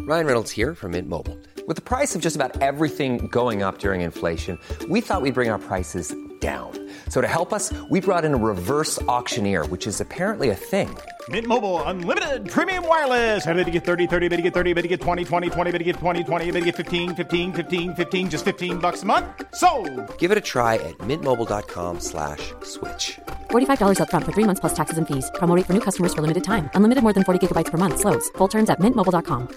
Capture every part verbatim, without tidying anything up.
Ryan Reynolds here from Mint Mobile. With the price of just about everything going up during inflation, we thought we'd bring our prices down. So to help us, we brought in a reverse auctioneer, which is apparently a thing. Mint Mobile Unlimited Premium Wireless. How to get thirty, thirty, how to get thirty, how to get twenty, twenty, twenty, how to get twenty, twenty, how to get fifteen, fifteen, fifteen, fifteen, just fifteen bucks a month? Sold! Give it a try at mintmobile.com slash switch. forty-five dollars up front for three months plus taxes and fees. Promo rate for new customers for limited time. Unlimited more than forty gigabytes per month. Slows full terms at mint mobile dot com.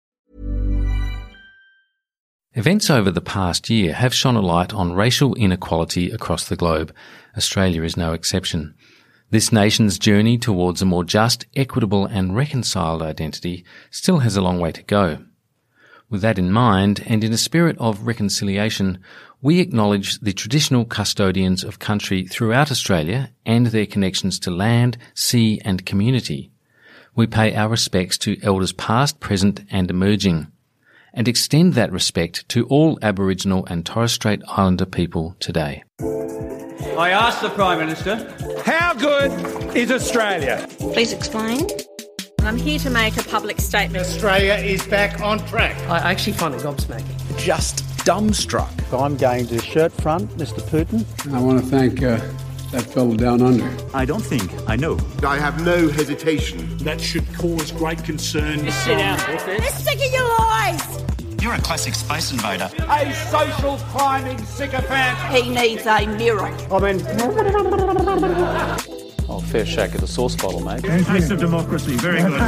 Events over the past year have shone a light on racial inequality across the globe. Australia is no exception. This nation's journey towards a more just, equitable and reconciled identity still has a long way to go. With that in mind, and in a spirit of reconciliation, we acknowledge the traditional custodians of country throughout Australia and their connections to land, sea and community. We pay our respects to elders past, present and emerging, and extend that respect to all Aboriginal and Torres Strait Islander people today. I asked the Prime Minister, How good is Australia? Please explain. I'm here to make a public statement. Australia is back on track. I actually find it gobsmacking. Just dumbstruck. I'm going to shirt front, Mister Putin. I want to thank uh, that fellow down under. I don't think I know. I have no hesitation. That should cause great concern. Just sit down, Griffith. We're sick of your lies! You're a classic space invader. A social climbing sycophant. He needs a mirror. I mean... Oh, fair shake of the sauce bottle, mate. Taste of democracy. Very good.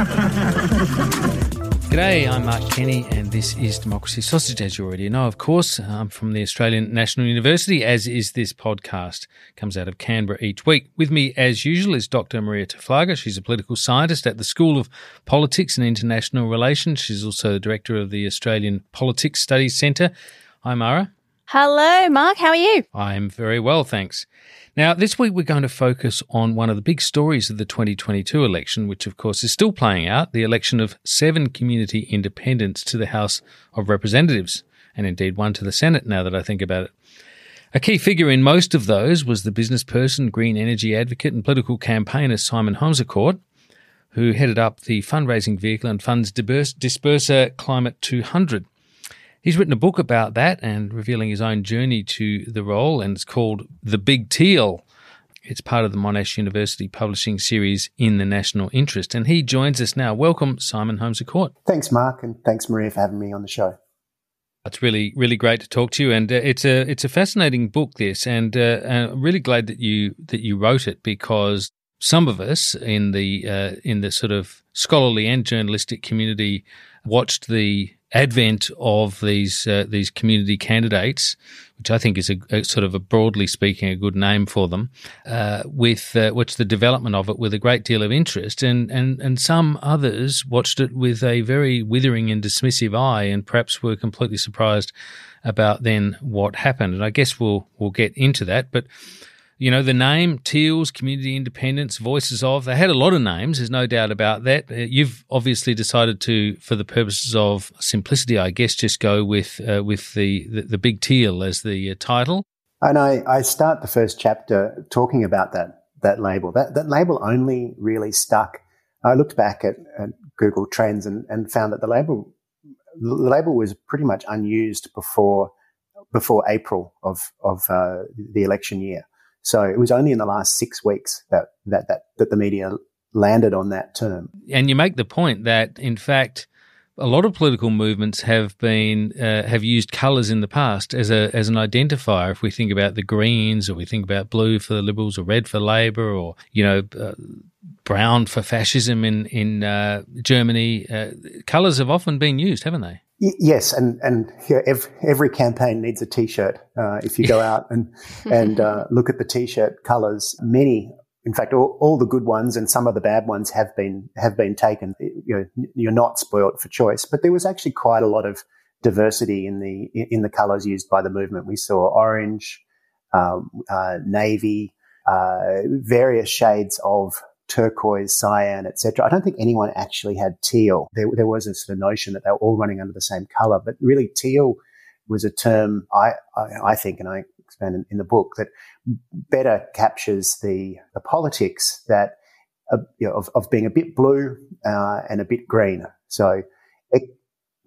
G'day, I'm Mark Kenny and this is Democracy Sausage, as you already know, of course. I'm from the Australian National University, as is this podcast. Comes out of Canberra each week. With me, as usual, is Doctor Maria Taflaga. She's a political scientist at the School of Politics and International Relations. She's also the director of the Australian Politics Studies Centre. Hi, Mara. Hello, Mark. How are you? I'm very well, thanks. Now, this week we're going to focus on one of the big stories of the twenty twenty-two election, which of course is still playing out, the election of seven community independents to the House of Representatives, and indeed one to the Senate now that I think about it. A key figure in most of those was the business person, green energy advocate and political campaigner Simon Holmescourt, who headed up the fundraising vehicle and funds disperser Climate two hundred. He's written a book about that and revealing his own journey to the role, and it's called The Big Teal. It's part of the Monash University publishing series In the National Interest, and he joins us now. Welcome, Simon Holmescourt. Thanks, Mark, and thanks, Maria, for having me on the show. It's really, really great to talk to you, and uh, it's a it's a fascinating book, this, and uh, I'm really glad that you that you wrote it, because some of us in the uh, in the sort of scholarly and journalistic community watched the advent of these uh, these community candidates, which I think is a, a sort of a broadly speaking a good name for them, uh, with uh, which the development of it with a great deal of interest, and, and and some others watched it with a very withering and dismissive eye, and perhaps were completely surprised about then what happened. And I guess we'll we'll get into that, but. You know, the name, Teals, Community Independence, Voices of, they had a lot of names, there's no doubt about that. Uh, you've obviously decided to, for the purposes of simplicity, I guess, just go with uh, with the, the, the Big Teal as the uh, title. And I, I start the first chapter talking about that that label. That that label only really stuck. I looked back at, at Google Trends and, and found that the label the label was pretty much unused before before April of, of uh, the election year. So it was only in the last six weeks that, that, that, that the media landed on that term. And you make the point that, in fact, a lot of political movements have been uh, have used colours in the past as a as an identifier. If we think about the Greens, or we think about blue for the Liberals, or red for Labor, or you know uh, brown for fascism in in uh, Germany, uh, colours have often been used, haven't they? Yes, and and yeah, every, every campaign needs a T-shirt. Uh, if you go out and and uh, look at the T-shirt colours, many, in fact, all, all the good ones and some of the bad ones have been have been taken. You know, you're not spoilt for choice, but there was actually quite a lot of diversity in the in the colours used by the movement. We saw orange, um, uh, navy, uh, various shades of turquoise, cyan, et cetera. I don't think anyone actually had teal. There, there was a sort of notion that they were all running under the same colour, but really teal was a term I, I, I think, and I expand in, in the book, that better captures the, the politics that uh, you know, of, of being a bit blue uh, and a bit green. So, it,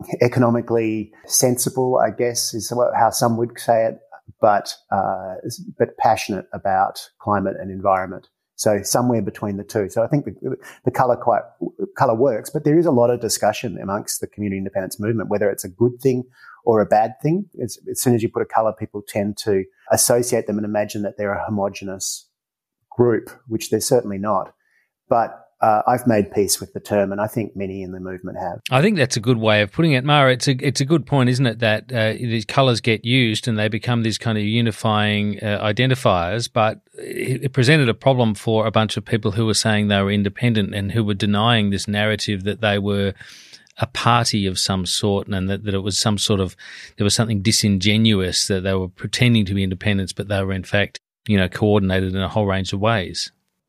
economically sensible, I guess, is how some would say it, but uh, but passionate about climate and environment. So somewhere between the two. So I think the, the colour quite colour works, but there is a lot of discussion amongst the community independence movement whether it's a good thing or a bad thing. It's, as soon as you put a colour, people tend to associate them and imagine that they're a homogenous group, which they're certainly not. But Uh, I've made peace with the term, and I think many in the movement have. I think that's a good way of putting it, Mara. It's a it's a good point, isn't it, that uh, these colours get used and they become these kind of unifying uh, identifiers, but it, it presented a problem for a bunch of people who were saying they were independent and who were denying this narrative that they were a party of some sort and that, that it was some sort of, there was something disingenuous, that they were pretending to be independents, but they were in fact, you know, coordinated in a whole range of ways.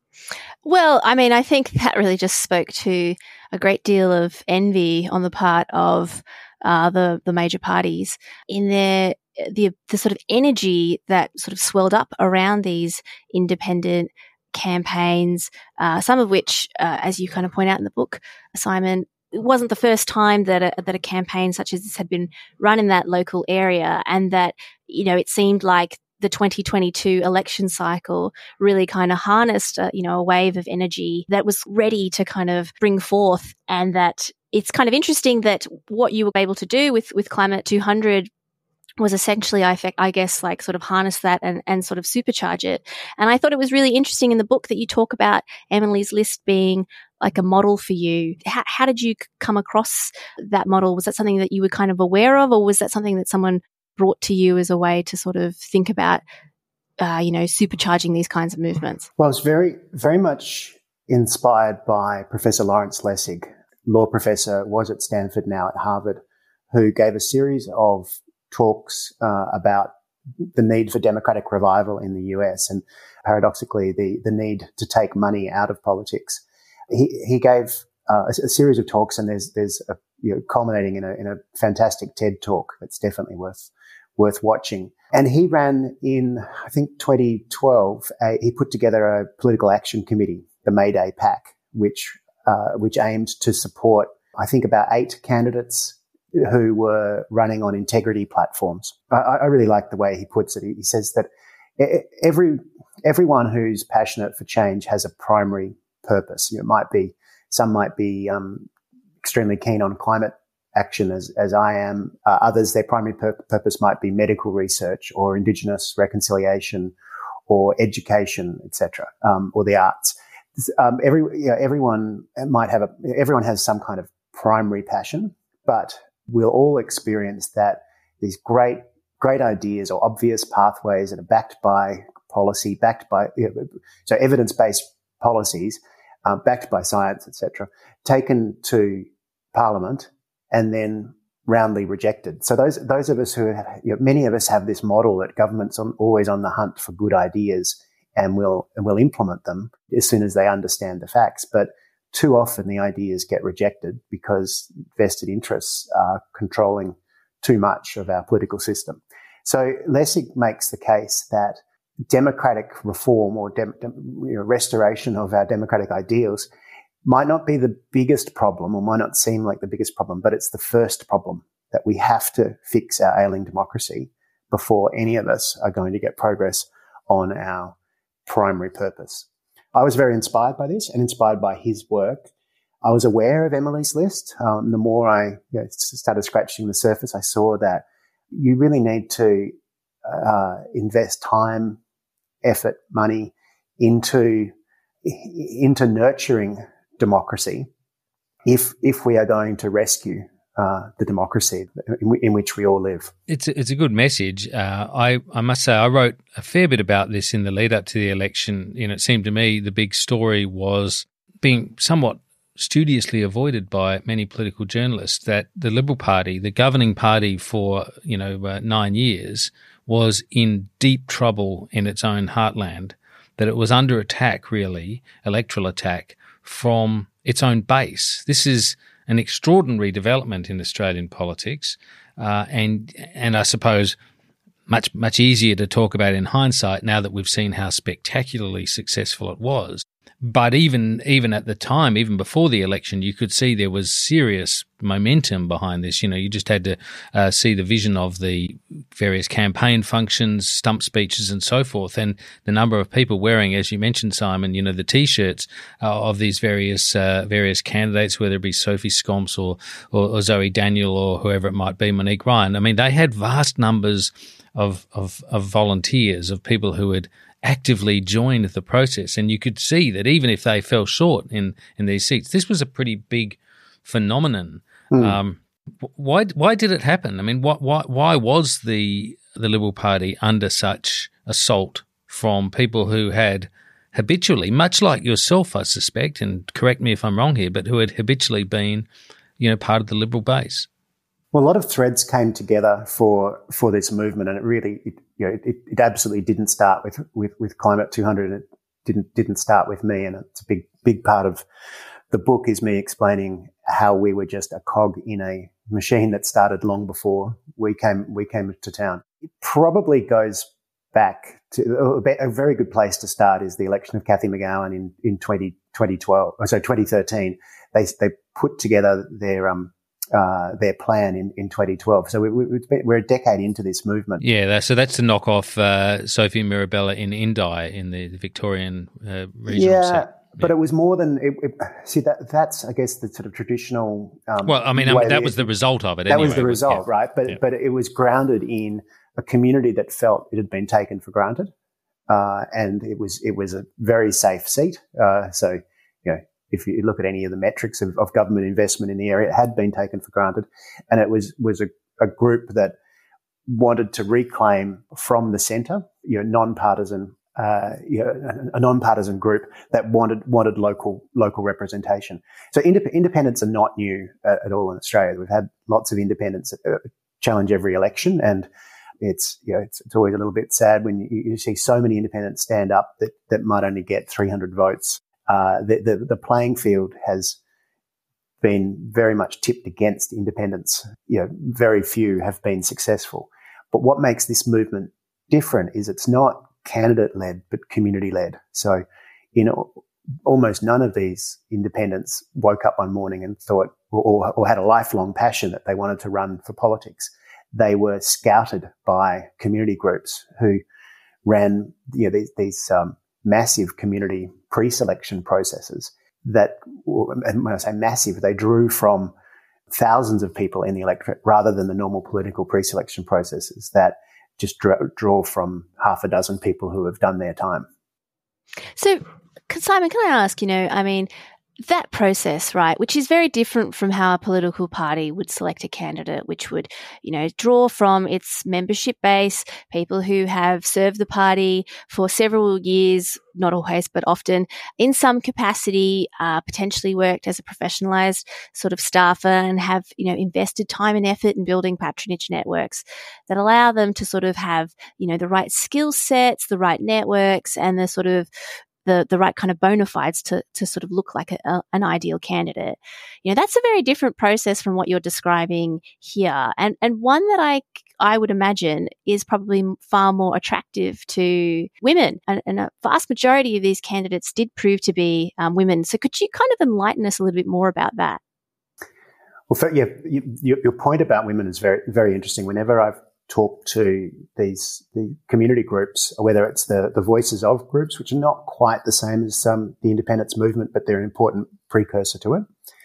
Well, I mean, I think that really just spoke to a great deal of envy on the part of uh, the the major parties in their the the sort of energy that sort of swelled up around these independent campaigns. Uh, some of which, uh, as you kind of point out in the book, Simon, it wasn't the first time that a, that a campaign such as this had been run in that local area, and that, you know, it seemed like the twenty twenty-two election cycle really kind of harnessed, a, you know, a wave of energy that was ready to kind of bring forth. And that it's kind of interesting that what you were able to do with, with Climate two hundred was essentially, I, I guess, like sort of harness that and, and sort of supercharge it. And I thought it was really interesting in the book that you talk about Emily's List being like a model for you. How, how did you come across that model? Was that something that you were kind of aware of, or was that something that someone brought to you as a way to sort of think about, uh, you know, supercharging these kinds of movements? Well, I was very, very much inspired by Professor Lawrence Lessig, law professor, was at Stanford, now at Harvard, who gave a series of talks uh, about the need for democratic revival in the U S and paradoxically the, the need to take money out of politics. He, he gave uh, a, a series of talks, and there's, there's a, you know, culminating in a, in a fantastic TED talk that's definitely worth worth watching. And he ran in, I think, twenty twelve, a, he put together a political action committee, the Mayday PAC, which, uh, which aimed to support, I think, about eight candidates who were running on integrity platforms. I, I really like the way he puts it. He, he says that every, everyone who's passionate for change has a primary purpose. You know, it might be, some might be, um, extremely keen on climate action as, as I am. Uh, others, their primary pur- purpose might be medical research or Indigenous reconciliation or education, et cetera, um, or the arts. Um, every, you know, everyone might have a, everyone has some kind of primary passion, but we'll all experience that these great, great ideas or obvious pathways that are backed by policy, backed by, you know, so evidence-based policies, uh, backed by science, et cetera, taken to Parliament and then roundly rejected. So those those of us who have, you know, many of us have this model that government's on, always on the hunt for good ideas and will and will implement them as soon as they understand the facts. But too often the ideas get rejected because vested interests are controlling too much of our political system. So Lessig makes the case that democratic reform or dem, dem, you know, restoration of our democratic ideals might not be the biggest problem or might not seem like the biggest problem, but it's the first problem, that we have to fix our ailing democracy before any of us are going to get progress on our primary purpose. I was very inspired by this and inspired by his work. I was aware of Emily's List. Um, the more I you know, started scratching the surface, I saw that you really need to uh, invest time, effort, money into into nurturing democracy if if we are going to rescue uh, the democracy in, in which we all live. It's a, it's a good message. Uh, I I must say I wrote a fair bit about this in the lead up to the election. You know, it seemed to me the big story was being somewhat studiously avoided by many political journalists, that the Liberal Party, the governing party for you know uh, nine years, was in deep trouble in its own heartland. That it was under attack, really, electoral attack, from its own base. This is an extraordinary development in Australian politics, uh, and and I suppose much much easier to talk about in hindsight now that we've seen how spectacularly successful it was. But even even at the time, even before the election, you could see there was serious momentum behind this. You know, you just had to uh, see the vision of the various campaign functions, stump speeches, and so forth, and the number of people wearing, as you mentioned, Simon, you know, the T-shirts uh, of these various uh, various candidates, whether it be Sophie Scamps or, or or Zoe Daniel or whoever it might be, Monique Ryan. I mean, they had vast numbers of of, of volunteers, of people who had actively joined the process, and you could see that even if they fell short in, in these seats, this was a pretty big phenomenon. Mm. Um, why why did it happen? I mean, why why, why was the the Liberal Party under such assault from people who had habitually, much like yourself, I suspect, and correct me if I'm wrong here, but who had habitually been, you know, part of the Liberal base? Well, a lot of threads came together for for this movement, and it really, it, you know, it, it absolutely didn't start with, with, with Climate two hundred. It didn't didn't start with me, and it's a big big part of the book is me explaining how we were just a cog in a machine that started long before we came we came to town. It probably goes back to a very good place to start is the election of Cathy McGowan in in twenty twelve, or so twenty thirteen. They they put together their um. Uh, their plan in, in twenty twelve. So we, we, we're a decade into this movement. Yeah, that, so that's to knock off uh, Sophie Mirabella in Indi in the Victorian uh, regional yeah, set. But it was more than it, it, see that that's I guess the sort of traditional. Um, well, I mean, I mean that was the result of it. That anyway, was the result, yeah. right? But yeah. but it was grounded in a community that felt it had been taken for granted, uh, and it was it was a very safe seat. Uh, so you know. If you look at any of the metrics of, of government investment in the area, it had been taken for granted. And it was, was a, a group that wanted to reclaim from the centre, you know, non-partisan, uh, you know, a, a non-partisan group that wanted, wanted local, local representation. So indep- independents are not new uh, at all in Australia. We've had lots of independents uh, challenge every election, and it's, you know, it's, it's always a little bit sad when you, you see so many independents stand up that, that might only get three hundred votes. Uh, the, the, the playing field has been very much tipped against independents. You know, very few have been successful. But what makes this movement different is it's not candidate-led, but community-led. So, you know, almost none of these independents woke up one morning and thought, or, or had a lifelong passion that they wanted to run for politics. They were scouted by community groups who ran, you know, these, these um, massive community pre-selection processes that, and when I say massive, they drew from thousands of people in the electorate rather than the normal political pre-selection processes that just draw, draw from half a dozen people who have done their time. So, Simon, can I ask, you know, I mean, that process, right, which is very different from how a political party would select a candidate, which would, you know, draw from its membership base, people who have served the party for several years, not always, but often, in some capacity, uh, potentially worked as a professionalised sort of staffer and have, you know, invested time and effort in building patronage networks that allow them to sort of have, you know, the right skill sets, the right networks, and the sort of the the right kind of bona fides to to sort of look like a, a, an ideal candidate. You know, that's a very different process from what you're describing here, and and one that I I would imagine is probably far more attractive to women, and, and a vast majority of these candidates did prove to be um, women. So could you kind of enlighten us a little bit more about that? Well, for, yeah, you, your point about women is very very interesting. Whenever I've talk to these the community groups, whether it's the, the voices of groups, which are not quite the same as um, the independence movement, but they're an important precursor to it.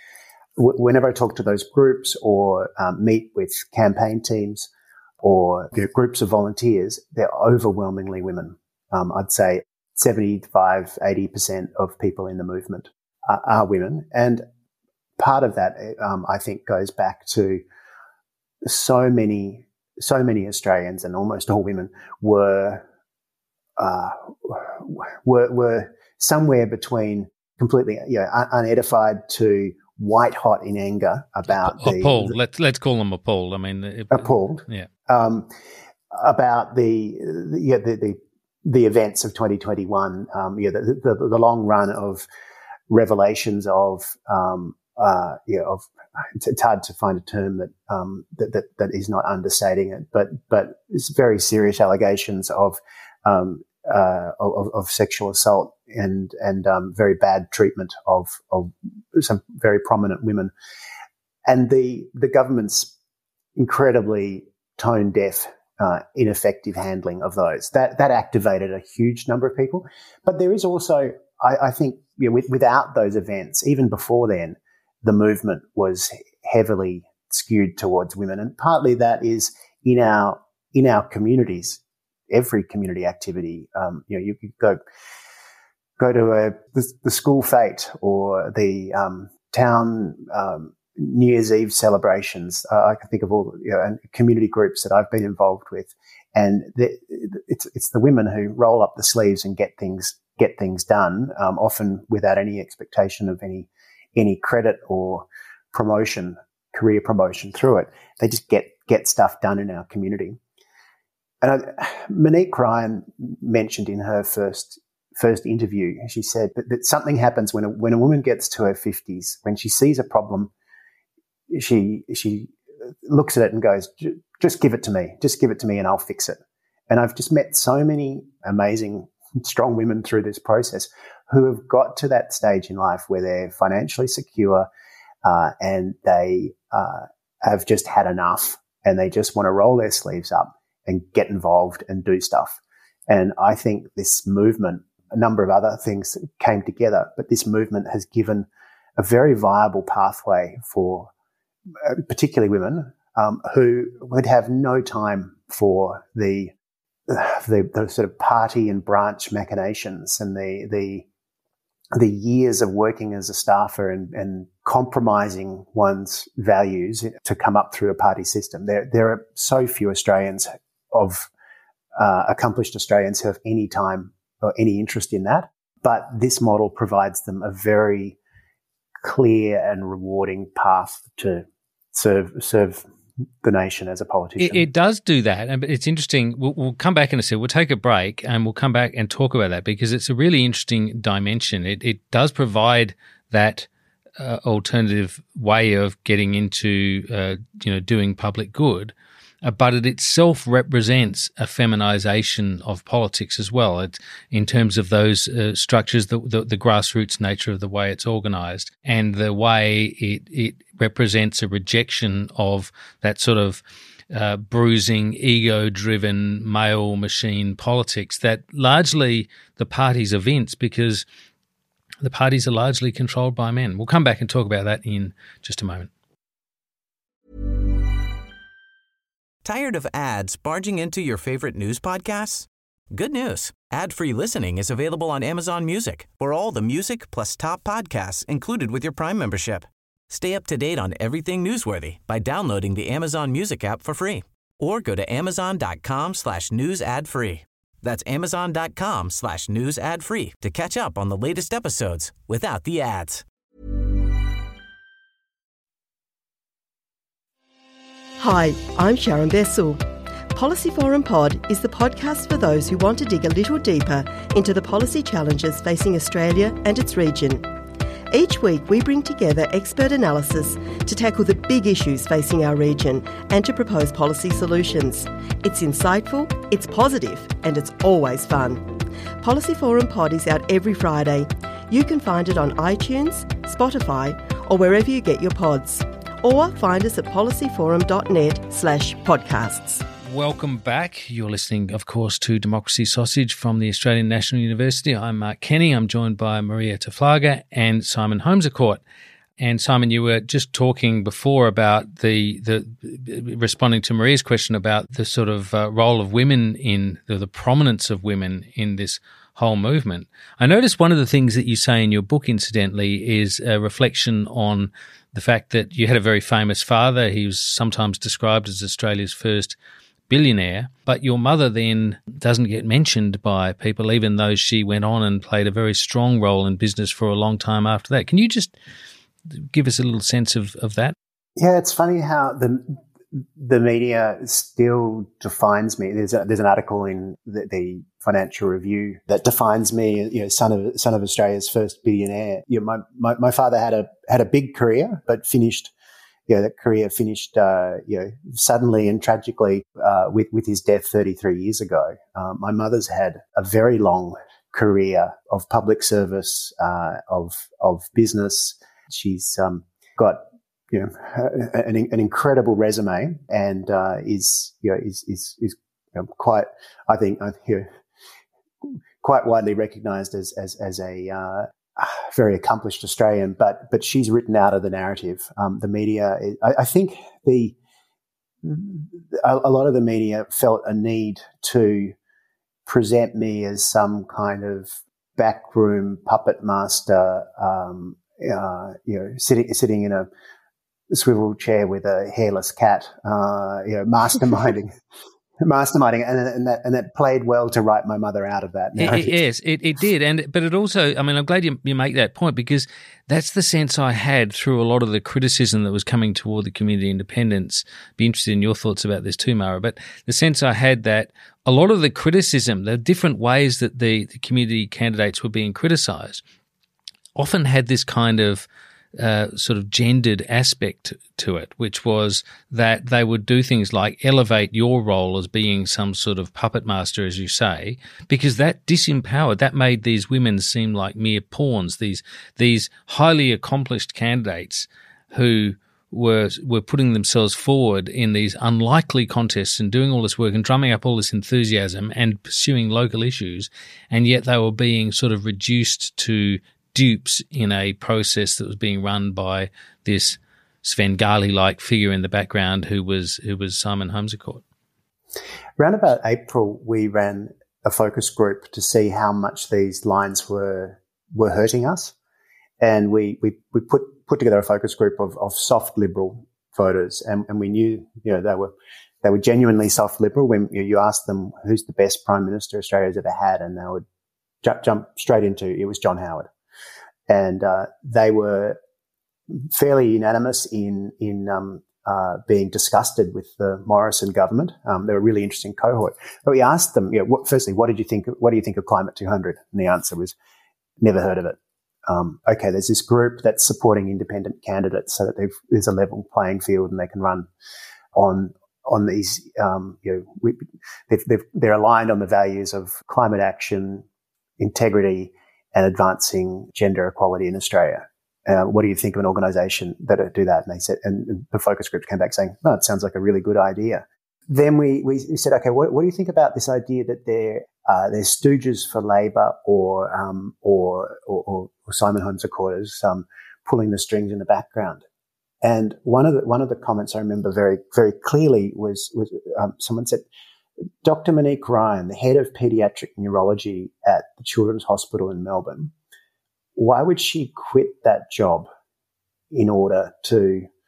W- whenever I talk to those groups or um, meet with campaign teams or you know, groups of volunteers, they're overwhelmingly women. Um, I'd say seventy-five, eighty percent of people in the movement are, are women. And part of that, um, I think, goes back to so many So many Australians, and almost all women, were uh, were were somewhere between completely, you know, unedified to white hot in anger about the appalled. Let's let's call them appalled. I mean, it, appalled. Yeah. Um, about the the, yeah, the the the events of twenty twenty-one. Um, yeah, the, the the long run of revelations of um, uh, yeah of. It's hard to find a term that, um, that that that is not understating it, but but it's very serious allegations of um, uh, of, of sexual assault and and um, very bad treatment of of some very prominent women, and the the government's incredibly tone deaf, uh, ineffective handling of those that that activated a huge number of people. But there is also, I, I think, you know, with, without those events, even before then, the movement was heavily skewed towards women, and partly that is in our in our communities. Every community activity, um, you know, you could go go to a the, the school fete or the um, town um, New Year's Eve celebrations. Uh, I can think of all you know, and community groups that I've been involved with, and the, it's it's the women who roll up the sleeves and get things get things done, um, often without any expectation of any any credit or promotion, career promotion through it. They just get get stuff done in our community. And I, Monique Ryan mentioned in her first first interview, she said that, that something happens when a, when a woman gets to her fifties, when she sees a problem, she she looks at it and goes, just give it to me, just give it to me and I'll fix it. And I've just met so many amazing, strong women through this process who have got to that stage in life where they're financially secure uh, and they uh, have just had enough and they just want to roll their sleeves up and get involved and do stuff. And I think this movement, a number of other things came together, but this movement has given a very viable pathway for uh, particularly women um, who would have no time for the, uh, the the sort of party and branch machinations and the the the years of working as a staffer and, and compromising one's values to come up through a party system. There there are so few Australians of uh, accomplished Australians who have any time or any interest in that. But this model provides them a very clear and rewarding path to serve serve the nation as a politician. It, it does do that. And it's interesting. We'll, we'll come back in a second. We'll take a break and we'll come back and talk about that because it's a really interesting dimension. It, it does provide that uh, alternative way of getting into, uh, you know, doing public good. Uh, but it itself represents a feminization of politics as well. It, in terms of those uh, structures, the, the, the grassroots nature of the way it's organized, and the way it it represents a rejection of that sort of uh, bruising, ego-driven male machine politics that largely the parties evince because the parties are largely controlled by men. We'll come back and talk about that in just a moment. Tired of ads barging into your favorite news podcasts? Good news. Ad-free listening is available on Amazon Music for all the music plus top podcasts included with your Prime membership. Stay up to date on everything newsworthy by downloading the Amazon Music app for free or go to amazon.com slash news ad free. That's amazon.com slash news ad free to catch up on the latest episodes without the ads. Hi, I'm Sharon Bessel. Policy Forum Pod is the podcast for those who want to dig a little deeper into the policy challenges facing Australia and its region. Each week we bring together expert analysis to tackle the big issues facing our region and to propose policy solutions. It's insightful, it's positive, and it's always fun. Policy Forum Pod is out every Friday. You can find it on iTunes, Spotify, or wherever you get your pods. Or find us at policyforum.net slash podcasts. Welcome back. You're listening, of course, to Democracy Sausage from the Australian National University. I'm Mark Kenny. I'm joined by Maria Taflaga and Simon Holmescourt. And Simon, you were just talking before about the the responding to Maria's question about the sort of uh, role of women in the, the prominence of women in this whole movement. I noticed one of the things that you say in your book, incidentally, is a reflection on the fact that you had a very famous father. He was sometimes described as Australia's first billionaire, but your mother then doesn't get mentioned by people, even though she went on and played a very strong role in business for a long time after that. Can you just give us a little sense of, of that? Yeah, it's funny how the the media still defines me. There's a, there's an article in the, the Financial Review that defines me, you know, son of son of Australia's first billionaire. You know, my, my my father had a had a big career, but finished you know, that career finished, uh, you know, suddenly and tragically uh, with with his death thirty-three years ago. Um, my mother's had a very long career of public service, uh, of of business. She's um, got you know an, an incredible resume, and uh, is you know is is is you know, quite I think you know, quite widely recognised as as as a uh, very accomplished Australian, but but she's written out of the narrative. Um, the media, I, I think the a, a lot of the media felt a need to present me as some kind of backroom puppet master, um, uh, you know, sitting sitting in a swivel chair with a hairless cat, uh, you know, masterminding. Masterminding, and, and that and that played well to write my mother out of that narrative. It, yes, it, it did, and but it also, I mean, I'm glad you, you make that point, because that's the sense I had through a lot of the criticism that was coming toward the community independents. Be interested in your thoughts about this too, Mara. But the sense I had that a lot of the criticism, the different ways that the, the community candidates were being criticised, often had this kind of Uh, sort of gendered aspect to it, which was that they would do things like elevate your role as being some sort of puppet master, as you say, because that disempowered, that made these women seem like mere pawns, these these highly accomplished candidates who were were putting themselves forward in these unlikely contests and doing all this work and drumming up all this enthusiasm and pursuing local issues, and yet they were being sort of reduced to dupes in a process that was being run by this Svengali-like figure in the background who was who was Simon Holmescourt. Around about April, we ran a focus group to see how much these lines were were hurting us, and we we, we put put together a focus group of, of soft liberal voters, and, and we knew you know they were they were genuinely soft liberal. When you, you asked them who's the best prime minister Australia's ever had, and they would ju- jump straight into it was John Howard. And uh, they were fairly unanimous in in um, uh, being disgusted with the Morrison government. Um, they were a really interesting cohort. But we asked them, you know, what, firstly, what did you think? What do you think of Climate two hundred? And the answer was, never heard of it. Um, okay, there's this group that's supporting independent candidates so that there's a level playing field and they can run on on these. Um, you know, we, they've, they've, they're aligned on the values of climate action, integrity, and advancing gender equality in Australia. Uh, what do you think of an organisation that would do that? And they said, and, and the focus group came back saying, "No, it sounds like a really good idea." Then we we, we said, "Okay, what, what do you think about this idea that they're uh, they're stooges for Labor or um or or, or Simon Holmescourt is um, pulling the strings in the background?" And one of the one of the comments I remember very very clearly was was um, someone said, Doctor Monique Ryan, the head of paediatric neurology at the Children's Hospital in Melbourne, why would she quit that job in order to,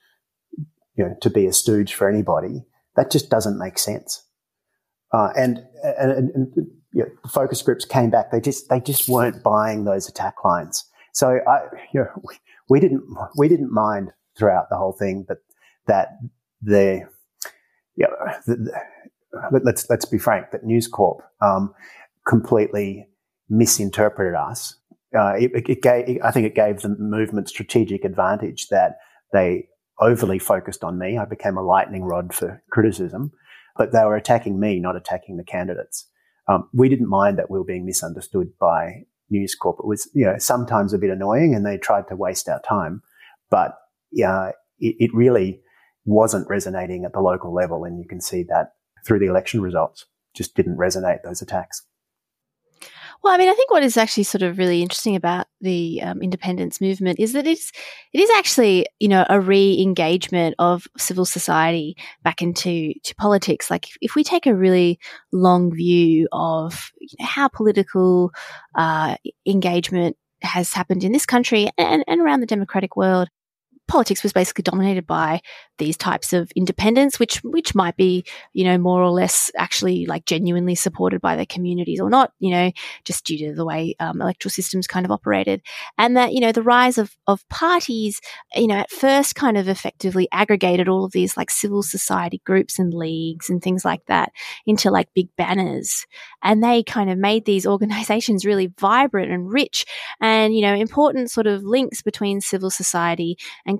you know, to be a stooge for anybody? That just doesn't make sense. Uh, and and, and, and you know, the focus groups came back. They just they just weren't buying those attack lines. So I, you know, we, we didn't we didn't mind throughout the whole thing that that the, you know, the, the But let's let's be frank, that News Corp um, completely misinterpreted us. Uh, it, it gave, I think it gave the movement strategic advantage that they overly focused on me. I became a lightning rod for criticism, but they were attacking me, not attacking the candidates. Um, we didn't mind that we were being misunderstood by News Corp. It was, you know, sometimes a bit annoying, and they tried to waste our time, but yeah, it, it really wasn't resonating at the local level, and you can see that through the election results. Just didn't resonate, those attacks. Well, I mean, I think what is actually sort of really interesting about the um, independence movement is that it's it is actually, you know, a re-engagement of civil society back into to politics. Like, if we take a really long view of, you know, how political uh, engagement has happened in this country and, and around the democratic world, politics was basically dominated by these types of independents, which which might be, you know, more or less actually like genuinely supported by their communities or not, you know, just due to the way um, electoral systems kind of operated. And that, you know, the rise of, of parties, you know, at first kind of effectively aggregated all of these like civil society groups and leagues and things like that into like big banners. And they kind of made these organizations really vibrant and rich and, you know, important sort of links between civil society and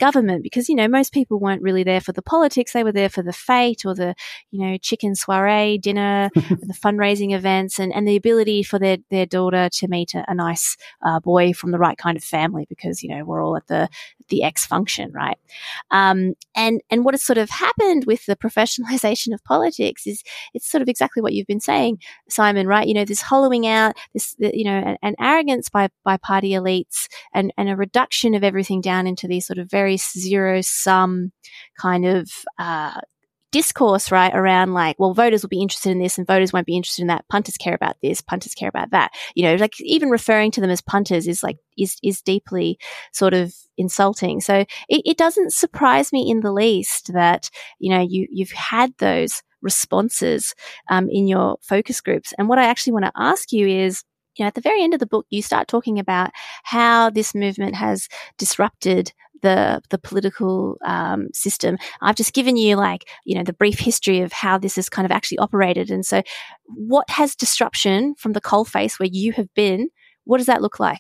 government because, you know, most people weren't really there for the politics. They were there for the fete or the, you know, chicken soiree dinner, the fundraising events and, and the ability for their, their daughter to meet a, a nice uh, boy from the right kind of family because, you know, we're all at the the X function, right? Um, and, and what has sort of happened with the professionalization of politics is it's sort of exactly what you've been saying, Simon, right? You know, this hollowing out, this, you know, an, an arrogance by, by party elites and, and a reduction of everything down into these sort of very zero sum kind of, uh, discourse, right, around like, well, voters will be interested in this and voters won't be interested in that. Punters care about this, punters care about that. You know, like even referring to them as punters is like, is, is deeply sort of insulting. So it, it doesn't surprise me in the least that, you know, you, you've had those responses um, in your focus groups. And what I actually want to ask you is, you know, at the very end of the book, you start talking about how this movement has disrupted the the political um, system. I've just given you like, you know, the brief history of how this has kind of actually operated. And so what has disruption from the coalface where you have been, what does that look like?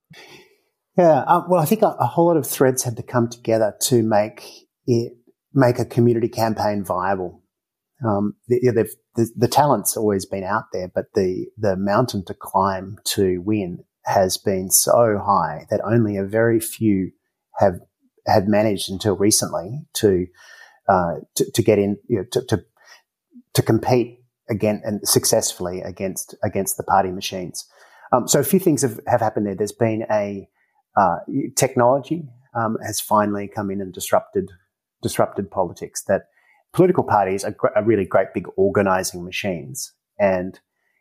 Yeah, uh, well, I think a, a whole lot of threads had to come together to make it, make a community campaign viable. Um, the, the, the, the talent's always been out there, but the, the mountain to climb to win has been so high that only a very few have had managed until recently to uh, to, to get in, you know, to, to to compete again and successfully against against the party machines. Um, so a few things have, have happened there. There's been a uh, technology um, has finally come in and disrupted disrupted politics. That political parties are, gr- are really great big organising machines, and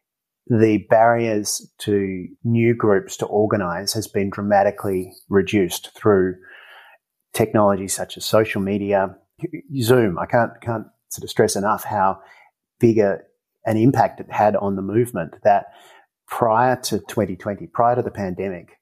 the barriers to new groups to organise has been dramatically reduced through technology such as social media, Zoom. I can't can't sort of stress enough how big a, an impact it had on the movement. That prior to twenty twenty, prior to the pandemic,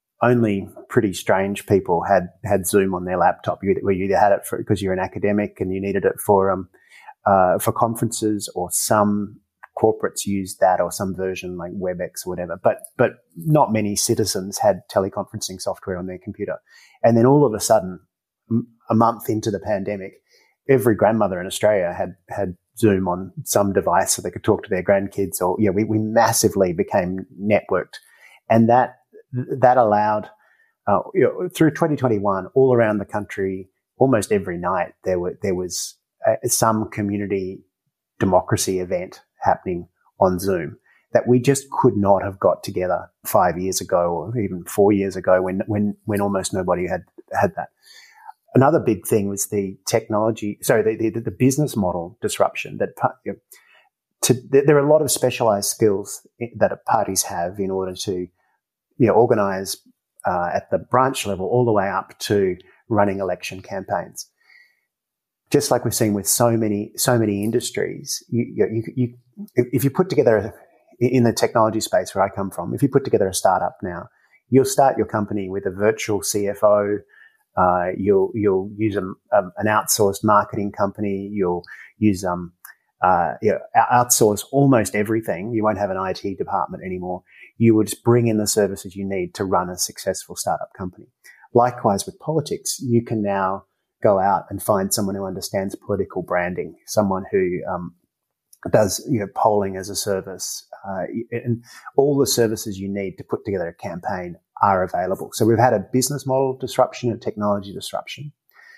only pretty strange people had had Zoom on their laptop. You, you either had it for because you're an academic and you needed it for um uh, for conferences, or some corporates used that, or some version like WebEx or whatever. But but not many citizens had teleconferencing software on their computer. And then all of a sudden, a month into the pandemic, every grandmother in Australia had had Zoom on some device so they could talk to their grandkids. Or yeah, we, we massively became networked, and that that allowed uh, you know, through twenty twenty-one, all around the country, almost every night there were there was uh, some community democracy event happening on Zoom that we just could not have got together five years ago or even four years ago when when when almost nobody had had that. Another big thing was the technology, sorry, the the, the business model disruption. That you know, to, there are a lot of specialized skills that parties have in order to, you know, organize uh, at the branch level all the way up to running election campaigns. Just like we've seen with so many so many industries, you you, you if you put together a, in the technology space where I come from, if you put together a startup now, you'll start your company with a virtual C F O. Uh, you'll you'll use a, um, an outsourced marketing company. You'll use um uh you know, outsource almost everything. You won't have an I T department anymore. You would just bring in the services you need to run a successful startup company. Likewise with politics, you can now go out and find someone who understands political branding, someone who um, does you know polling as a service, uh, and all the services you need to put together a campaign are available. So we've had a business model disruption, a technology disruption.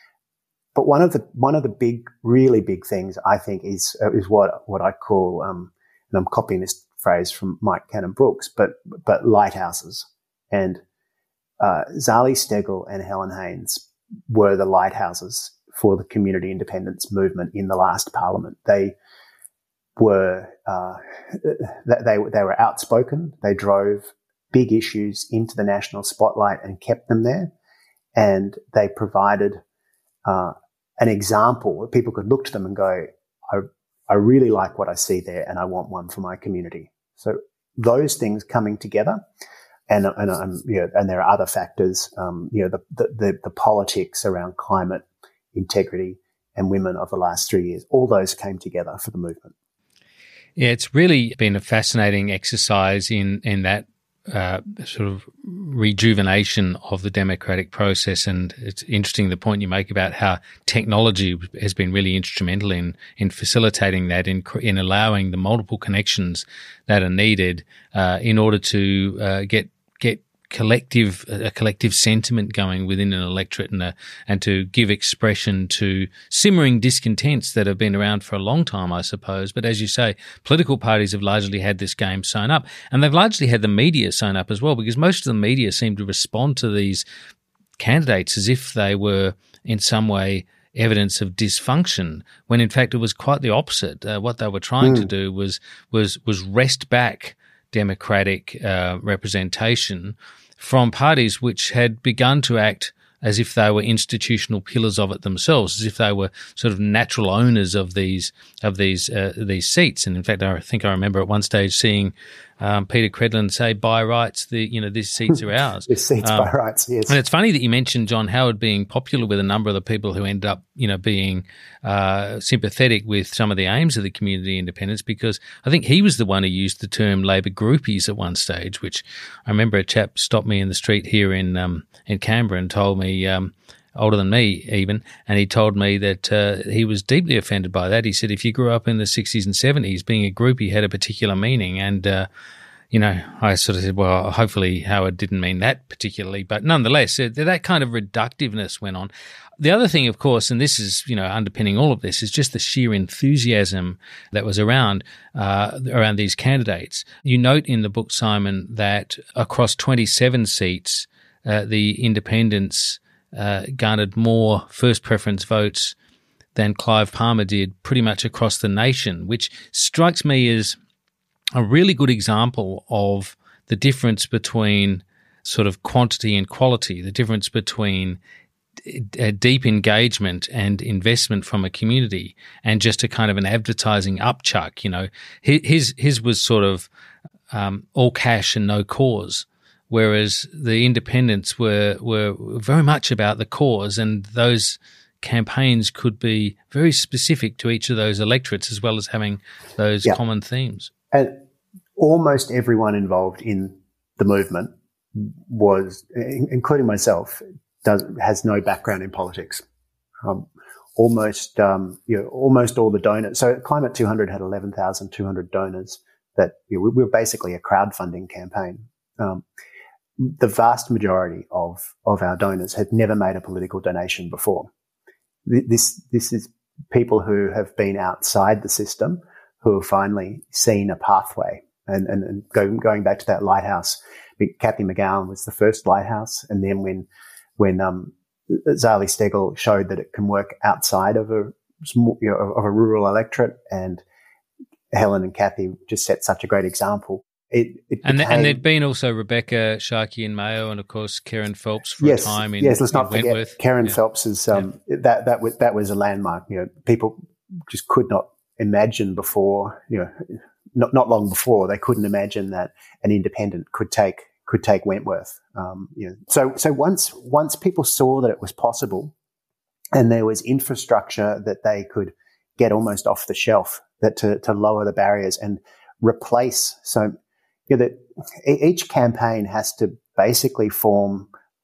But one of the one of the big, really big things I think is uh, is what what I call, um, and I'm copying this phrase from Mike Cannon-Brookes, but but lighthouses. And uh, Zali Steggall and Helen Haynes were the lighthouses for the community independence movement in the last parliament. They were uh, they they were outspoken. They drove big issues into the national spotlight and kept them there, and they provided uh, an example where people could look to them and go, I, I really like what I see there, and I want one for my community. So those things coming together. And, and, um, you know, and there are other factors, um, you know, the, the, the politics around climate, integrity, and women of the last three years. All those came together for the movement. Yeah, it's really been a fascinating exercise in, in that uh, sort of rejuvenation of the democratic process. And it's interesting the point you make about how technology has been really instrumental in in facilitating that, in in allowing the multiple connections that are needed uh, in order to uh, get get collective a collective sentiment going within an electorate, and a, and to give expression to simmering discontents that have been around for a long time, I suppose. But as you say, political parties have largely had this game sewn up, and they've largely had the media sewn up as well, because most of the media seem to respond to these candidates as if they were in some way evidence of dysfunction, when in fact it was quite the opposite. Uh, what they were trying mm. to do was was was wrest back democratic uh, representation from parties which had begun to act as if they were institutional pillars of it themselves, as if they were sort of natural owners of these of these uh, these seats. And in fact, I think I remember at one stage seeing um, Peter Credlin say, "By rights, the you know these seats are ours." These seats um, by rights, yes. And it's funny that you mentioned John Howard being popular with a number of the people who ended up, you know, being uh, sympathetic with some of the aims of the community independence, because I think he was the one who used the term Labor groupies at one stage, which I remember a chap stopped me in the street here in um, in Canberra and told me. Um, older than me even, and he told me that uh, he was deeply offended by that. He said if you grew up in the sixties and seventies, being a groupie had a particular meaning. And, uh, you know, I sort of said, well, hopefully Howard didn't mean that particularly. But nonetheless, uh, that kind of reductiveness went on. The other thing, of course, and this is, you know, underpinning all of this, is just the sheer enthusiasm that was around uh, around these candidates. You note in the book, Simon, that across twenty-seven seats, uh, the independents Uh, garnered more first preference votes than Clive Palmer did pretty much across the nation, which strikes me as a really good example of the difference between sort of quantity and quality, the difference between a deep engagement and investment from a community and just a kind of an advertising upchuck. You know, his his was sort of um, all cash and no cause, whereas the independents were were very much about the cause, and those campaigns could be very specific to each of those electorates, as well as having those yeah. common themes. And almost everyone involved in the movement was, including myself, does has no background in politics. Um, almost, um, you know, almost all the donors. So Climate two hundred had eleven thousand two hundred donors. That you know, we were basically a crowdfunding campaign. Um, The vast majority of, of our donors had never made a political donation before. This, this is people who have been outside the system, who have finally seen a pathway. And, and, and going, going back to that lighthouse, Cathy McGowan was the first lighthouse. And then when, when, um, Zali Steggall showed that it can work outside of a, you know, of a rural electorate, and Helen and Cathy just set such a great example. It, it and, became, and there'd been also Rebecca Sharkey in Mayo, and of course Karen Phelps for yes, a time in, yes. Let's in not forget Wentworth. Karen yeah. Phelps is um, yeah. that that was that was a landmark. You know, people just could not imagine before. You know, not not long before they couldn't imagine that an independent could take could take Wentworth. Um, you know, so so once once people saw that it was possible, and there was infrastructure that they could get almost off the shelf, that to to lower the barriers and replace so. You know, that each campaign has to basically form,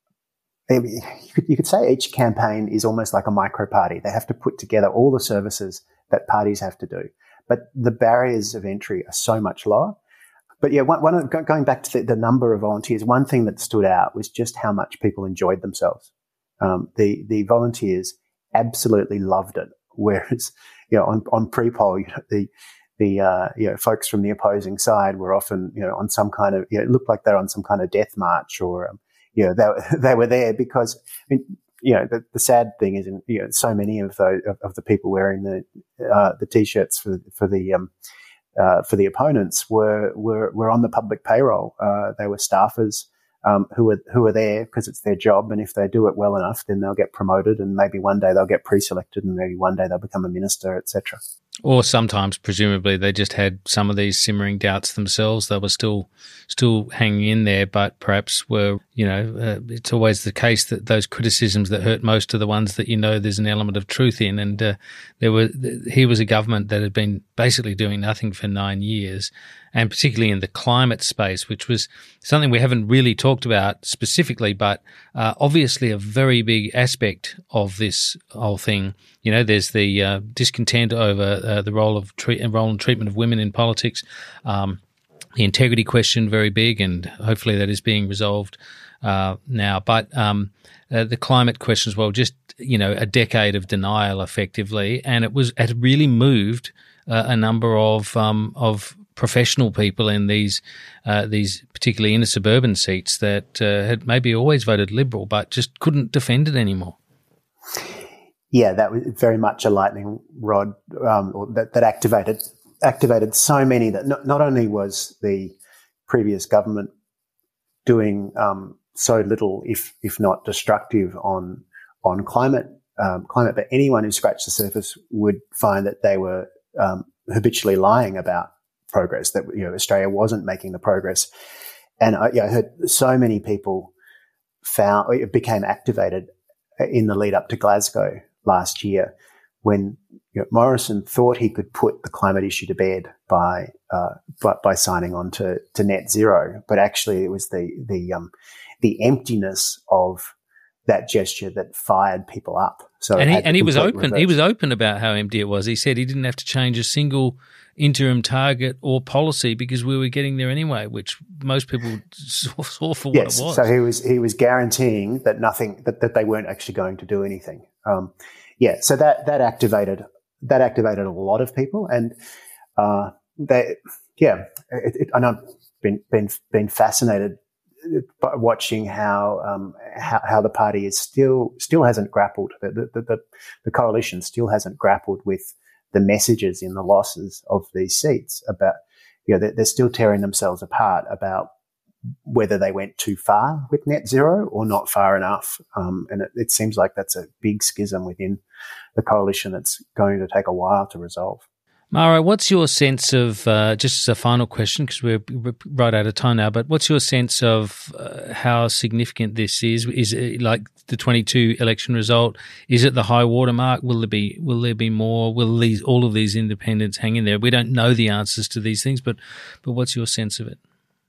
you could, you could say each campaign is almost like a micro party. They have to put together all the services that parties have to do. But the barriers of entry are so much lower. But yeah, one, one of, going back to the, the number of volunteers, one thing that stood out was just how much people enjoyed themselves. Um, the, the volunteers absolutely loved it. Whereas, you know, on, on pre-poll, you know, the, The uh, you know folks from the opposing side were often you know on some kind of you know, it looked like they're on some kind of death march, or um, you know they they were there because I mean, you know the, the sad thing is you know so many of those of, of the people wearing the uh, the t-shirts for for the um uh, for the opponents were were were on the public payroll. Uh, they were staffers um, who are who are there because it's their job, and if they do it well enough, then they'll get promoted, and maybe one day they'll get pre-selected, and maybe one day they'll become a minister, et cetera. Or sometimes, presumably, they just had some of these simmering doubts themselves. They were still still hanging in there, but perhaps were, you know, uh, it's always the case that those criticisms that hurt most are the ones that you know there's an element of truth in. And uh, there were here was a government that had been basically doing nothing for nine years and particularly in the climate space, which was something we haven't really talked about specifically, but uh, obviously a very big aspect of this whole thing. You know, there's the uh, discontent over uh, the role of tre- role and treatment of women in politics, um, the integrity question very big, and hopefully that is being resolved uh, now. But um, uh, the climate question as well, just, you know, a decade of denial effectively, and it was it really moved uh, a number of um, of professional people in these uh, these particularly inner suburban seats that uh, had maybe always voted Liberal but just couldn't defend it anymore. Yeah, that was very much a lightning rod um, that, that activated activated so many that not, not only was the previous government doing um, so little, if if not destructive, on on climate um, climate, but anyone who scratched the surface would find that they were um, habitually lying about progress, that, you know, Australia wasn't making the progress. And I, yeah, I heard so many people found it became activated in the lead up to Glasgow last year, when, you know, Morrison thought he could put the climate issue to bed by uh, by, by signing on to, to net zero, but actually it was the the um, the emptiness of that gesture that fired people up. So and he, and he was open. Reverse. He was open about how empty it was. He said he didn't have to change a single interim target or policy because we were getting there anyway, which most people saw for what yes, it was. So he was he was guaranteeing that nothing that, that they weren't actually going to do anything. Um, yeah, so that that activated that activated a lot of people, and uh, they yeah, it, it, and I've been been been fascinated by watching how um, how, how the party is still still hasn't grappled the the, the the coalition still hasn't grappled with the messages in the losses of these seats about, you know, they're, they're still tearing themselves apart about whether they went too far with net zero or not far enough. Um, and it, it seems like that's a big schism within the coalition that's going to take a while to resolve. Mara, what's your sense of, uh, just as a final question, because we're right out of time now, but what's your sense of uh, how significant this is? Is it like the twenty-two election result? Is it the high water mark? Will there be, will there be more? Will these, all of these independents hang in there? We don't know the answers to these things, but, but what's your sense of it?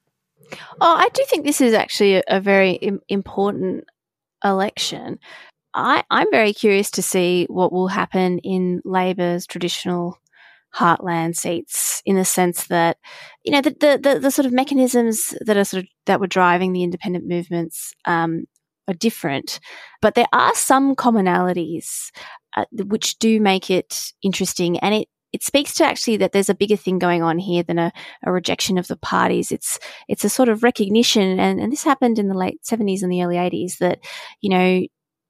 Oh, I do think this is actually a, a very im- important election. I, I'm very curious to see what will happen in Labor's traditional heartland seats, in the sense that, you know, the, the, the, the sort of mechanisms that are sort of, that were driving the independent movements um, are different, but there are some commonalities uh, which do make it interesting, and it, it speaks to actually that there's a bigger thing going on here than a, a rejection of the parties. It's it's a sort of recognition, and, and this happened in the late seventies and the early eighties, that, you know,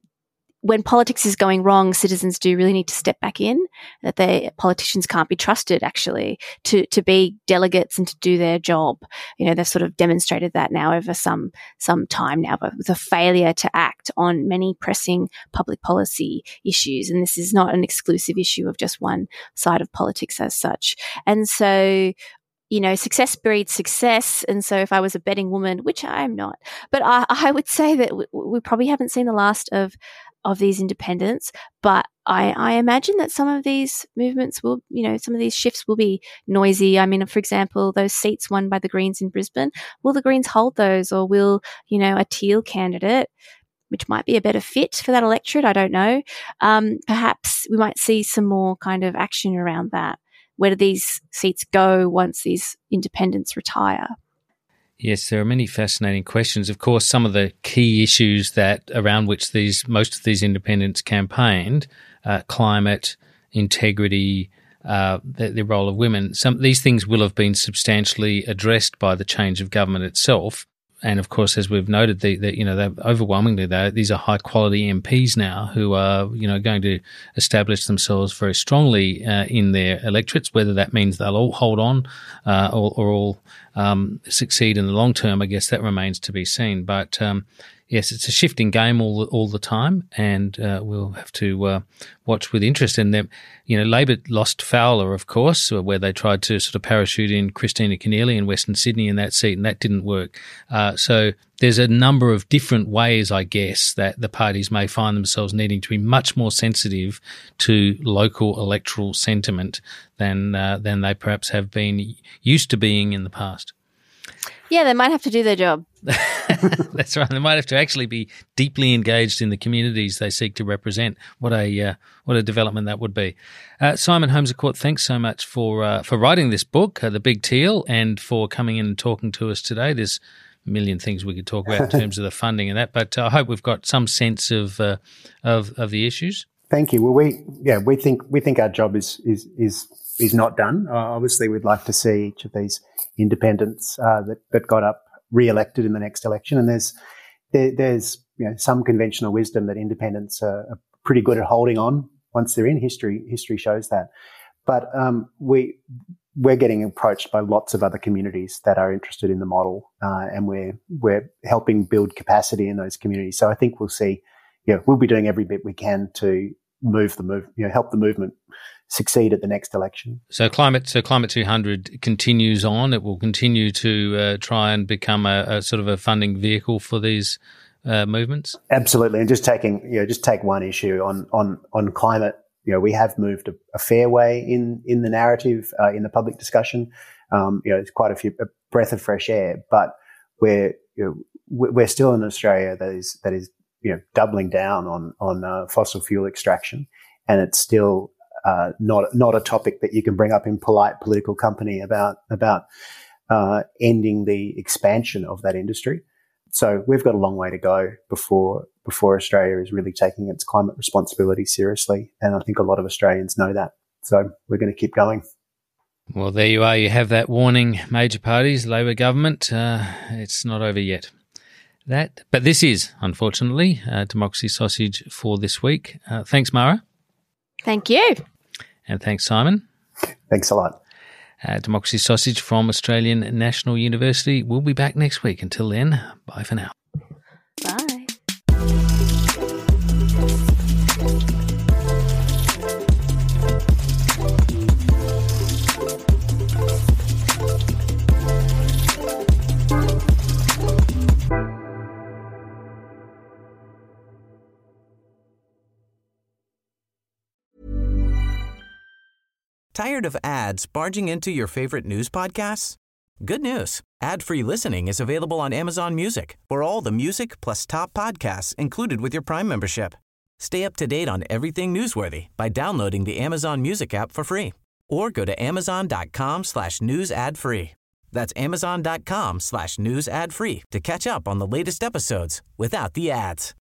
when politics is going wrong, citizens do really need to step back in, that they, politicians can't be trusted actually to, to be delegates and to do their job. You know, they've sort of demonstrated that now over some, some time now, but with a failure to act on many pressing public policy issues. And this is not an exclusive issue of just one side of politics as such. And so, you know, success breeds success. And so if I was a betting woman, which I'm not, but I, I would say that we, we probably haven't seen the last of of these independents, but I, I imagine that some of these movements will, you know, some of these shifts will be noisy. I mean, for example, those seats won by the Greens in Brisbane, will the Greens hold those, or will, you know, a Teal candidate, which might be a better fit for that electorate, I don't know, um, perhaps we might see some more kind of action around that. Where do these seats go once these independents retire? Yes, there are many fascinating questions. Of course, some of the key issues that around which these most of these independents campaigned, uh, climate, integrity, uh, the, the role of women, some these things will have been substantially addressed by the change of government itself. And of course, as we've noted, the, the, you know, they're overwhelmingly, though, these are high quality M Ps now who are, you know, going to establish themselves very strongly uh, in their electorates. Whether that means they'll all hold on uh, or, or all um, succeed in the long term, I guess that remains to be seen. But um, yes, it's a shifting game all all the time, and uh, we'll have to uh, watch with interest. And them, you know, Labor lost Fowler, of course, where they tried to sort of parachute in Christina Keneally in Western Sydney in that seat, and that didn't work. Uh, so there's a number of different ways, I guess, that the parties may find themselves needing to be much more sensitive to local electoral sentiment than uh, than they perhaps have been used to being in the past. Yeah, they might have to do their job. That's right. They might have to actually be deeply engaged in the communities they seek to represent. What a uh, what a development that would be. Uh, Simon Holmes à Court, thanks so much for uh, for writing this book, uh, The Big Teal, and for coming in and talking to us today. There's a million things we could talk about in terms of the funding and that, but uh, I hope we've got some sense of uh, of of the issues. Thank you. Well, we yeah we think we think our job is is is is not done. Uh, obviously, we'd like to see each of these independents uh, that that got up re-elected in the next election, and there's there, there's you know some conventional wisdom that independents are, are pretty good at holding on once they're in. History history shows that, but um, we we're getting approached by lots of other communities that are interested in the model, uh, and we're we're helping build capacity in those communities. So I think we'll see. Yeah, we'll be doing every bit we can to move the move, you know, help the movement succeed at the next election. So climate, so Climate two hundred continues on. It will continue to uh, try and become a, a sort of a funding vehicle for these uh, movements. Absolutely, and just taking, you know, just take one issue on on on climate. You know, we have moved a, a fair way in in the narrative, uh, in the public discussion. Um, you know, it's quite a few a breath of fresh air, but we're you know, we're still in Australia that is that is you know doubling down on on uh, fossil fuel extraction, and it's still Uh, not not a topic that you can bring up in polite political company about about uh, ending the expansion of that industry. So we've got a long way to go before before Australia is really taking its climate responsibility seriously, and I think a lot of Australians know that. So we're going to keep going. Well, there you are. You have that warning, major parties, Labor government. Uh, it's not over yet. That, but this is, unfortunately, uh, Democracy Sausage for this week. Uh, thanks, Mara. Thank you. And thanks, Simon. Thanks a lot. Uh, Democracy Sausage from Australian National University. We'll be back next week. Until then, bye for now. Bye. Tired of ads barging into your favorite news podcasts? Good news. Ad-free listening is available on Amazon Music for all the music plus top podcasts included with your Prime membership. Stay up to date on everything newsworthy by downloading the Amazon Music app for free or go to amazon.com slash news ad free. That's amazon.com slash news ad free to catch up on the latest episodes without the ads.